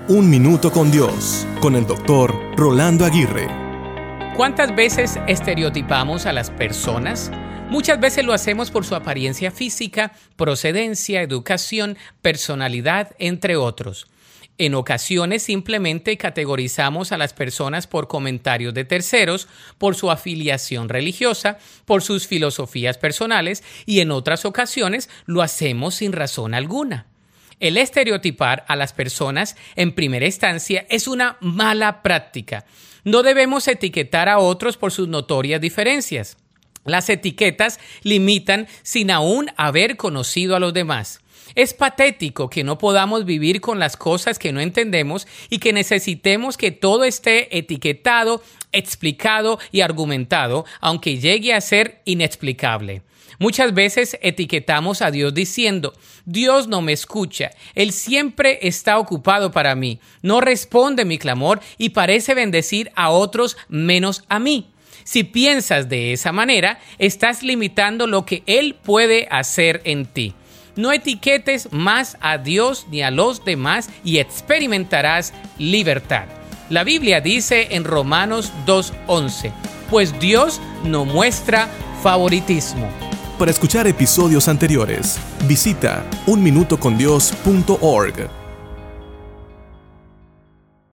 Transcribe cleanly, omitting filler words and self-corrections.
Un Minuto con Dios, con el doctor Rolando Aguirre. ¿Cuántas veces estereotipamos a las personas? Muchas veces lo hacemos por su apariencia física, procedencia, educación, personalidad, entre otros. En ocasiones simplemente categorizamos a las personas por comentarios de terceros, por su afiliación religiosa, por sus filosofías personales y en otras ocasiones lo hacemos sin razón alguna. El estereotipar a las personas en primera instancia es una mala práctica. No debemos etiquetar a otros por sus notorias diferencias. Las etiquetas limitan sin aún haber conocido a los demás. Es patético que no podamos vivir con las cosas que no entendemos y que necesitemos que todo esté etiquetado, explicado y argumentado, aunque llegue a ser inexplicable. Muchas veces etiquetamos a Dios diciendo: Dios no me escucha, Él siempre está ocupado para mí, no responde mi clamor y parece bendecir a otros menos a mí. Si piensas de esa manera, estás limitando lo que Él puede hacer en ti. No etiquetes más a Dios ni a los demás y experimentarás libertad. La Biblia dice en Romanos 2:11, pues Dios no muestra favoritismo. Para escuchar episodios anteriores, visita unminutocondios.org.